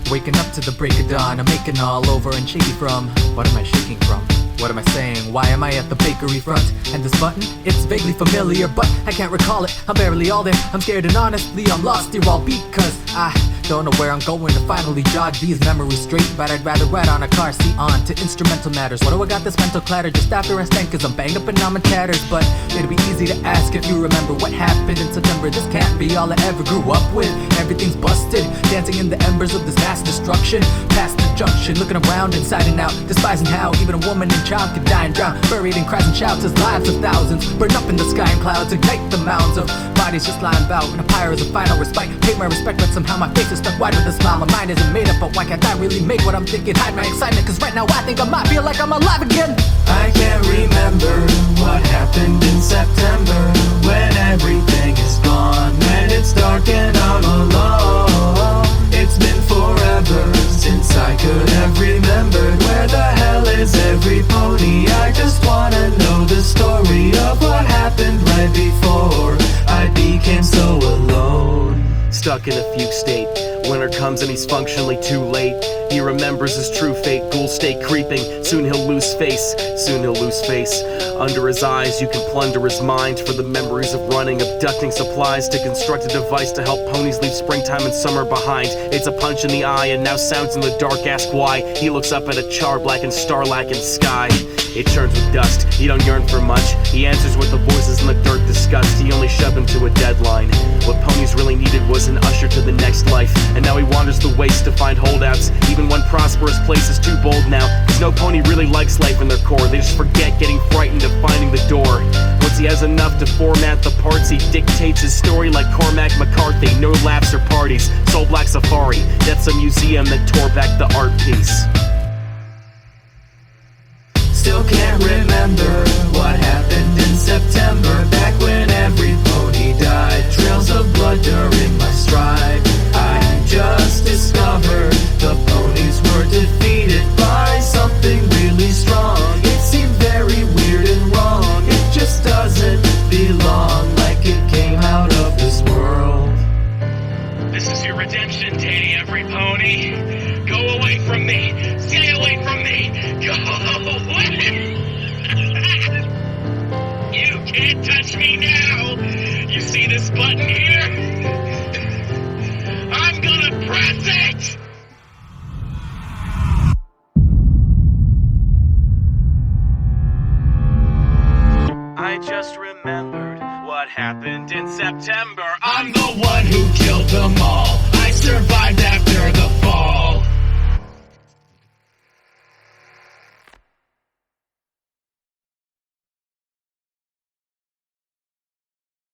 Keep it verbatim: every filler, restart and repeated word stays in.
Waking up to the break of dawn, I'm making all over and shaky from. What am I shaking from? What am I saying? Why am I at the bakery front? And this button? It's vaguely familiar, but I can't recall it. I'm barely all there. I'm scared and honestly I'm lost here all because I don't know where I'm going to finally jog these memories straight. But I'd rather ride on a car seat on to instrumental matters. What do I got this mental clatter just after I stand? Cause I'm banged up and I'm in tatters. But it'd be easy to ask if you remember what happened in September. This can't be all I ever grew up with. Everything's busted, dancing in the embers of this mass destruction. Past the junction, looking around inside and out, despising how even a woman and child could die and drown, buried in cries and shouts as lives of thousands burn up in the sky and clouds, ignite the mounds of bodies just lying about. And a pyre is a final respite. Pay my respect, but somehow my face is stuck wide with a smile. My mind isn't made up, but why can't I really make what I'm thinking? Hide my excitement, cause right now I think I might feel like I'm alive again. I can't remember what happened in September, when everything is gone, when it's dark and I'm alone. It's been forever since I could have remembered. Where the hell is every pony? I just wanna know the story of what happened right before I became so alone. Stuck in a fugue state, winter comes and he's functionally too late. He remembers his true fate, ghouls stay creeping. Soon he'll lose face, soon he'll lose face. Under his eyes you can plunder his mind for the memories of running, abducting supplies to construct a device to help ponies leave springtime and summer behind. It's a punch in the eye and now sounds in the dark ask why. He looks up at a char-blackened, star-lackened sky. It churns with dust, he don't yearn for much. He answers what the voices in the dirt discussed. He only shoved him to a deadline. What ponies really needed was an usher to the next life. And now he wanders the waste to find holdouts. Even one prosperous place is too bold now, cause no pony really likes life in their core. They just forget getting frightened of finding the door. Once he has enough to format the parts, he dictates his story like Cormac McCarthy. No laughs or parties, Soul Black Safari. That's a museum that tore back the art piece. Still can't remember what happened in September, back when every pony died. Trails of blood during my stride. I just discovered the ponies were defeated by something really strong. It seemed very weird and wrong. It just doesn't belong, like it came out of this world. This is your redemption day, every pony. Go away from me. Stay away from me. Go away. You can't touch me now. You see this button here? I'm gonna press it. I just remembered what happened in September. I'm the one who killed them all. I survived after the